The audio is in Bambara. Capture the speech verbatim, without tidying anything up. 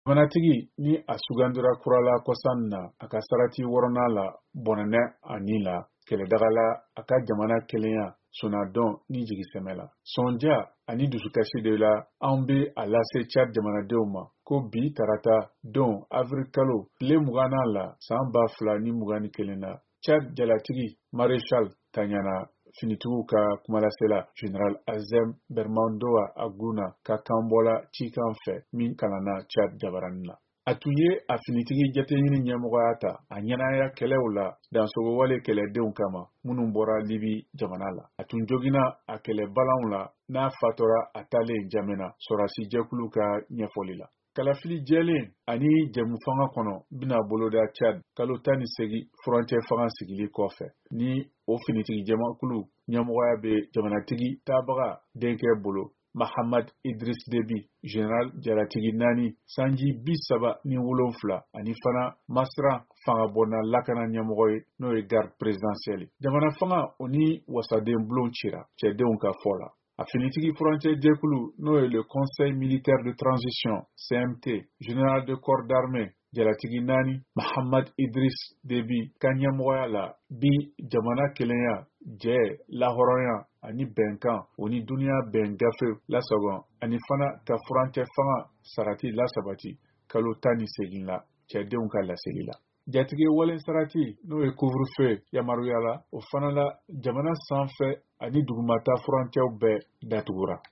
Jamanatigi ni a sugandira kurala kɔsan na a ka sarati wɔrɔnan la bɔnɛnɛ ani la kɛlɛdagala a ka jamana kelenya sonadɔn ni jigisɛmɛ la. Sɔnja ani dusukasi de la an bɛ a lase Chad jamanadenw ma ko bi tarata don avril kalo tile mugannan la san ba fila ni mugan ni kelen na Chad jalatigi Maréchal Tanyana finitigiw ka kumalasela General Azem Bermandoa Aguna ka kanbɔla cikan fɛ min kalanna Chad jabarani la. A tun ye a finitigi jateɲini ɲɛmɔgɔya ta a ɲɛnaya kɛlɛw la dansogowale kɛlɛdenw kama minnu bɔra Libi jamana la. A tun jogina a kɛlɛbalanw la n'a fatɔra a talen Jamena sɔrasi jɛkulu ka ɲɛfɔli la. Kalafili jɛlen ani jɛmu fanga kɔnɔ bina boloda Chad kalo tan ni segin furancɛ fanga sigili kɔfɛ ni o finitigi jɛmakulu ɲɛmɔgɔya bɛ jamanatigi tabaga denkɛ bolo Mahamad Idris Deby, General jalatigi naani sanji bi saba ni wolonfila ani fana Masran fangabɔnna lakana ɲɛmɔgɔ ye n'o ye garde présidentielle. Jamana fanga o ni wasaden bulon cira cɛdenw ka fɔ la. A finitigi furancɛ jɛkulu n'o ye le Conseil militaire de transition C M T, Général de corps d'armée jalatigi naani Mahamad Idris Deby ka ɲɛmɔgɔya la bi jamana kelenya jɛ lahɔrɔnya ani bɛnkan o ni duniya bɛn gafe lasagon ani fana ka furancɛ fanga sarati lasabati kalo tan ni segin la cɛdenw ka laseli la. Jatigi walen sarati n'o ye couvre-feu yamaruyala o fana la jamana sanfɛ ani dugumata furancɛw bɛɛ datugura.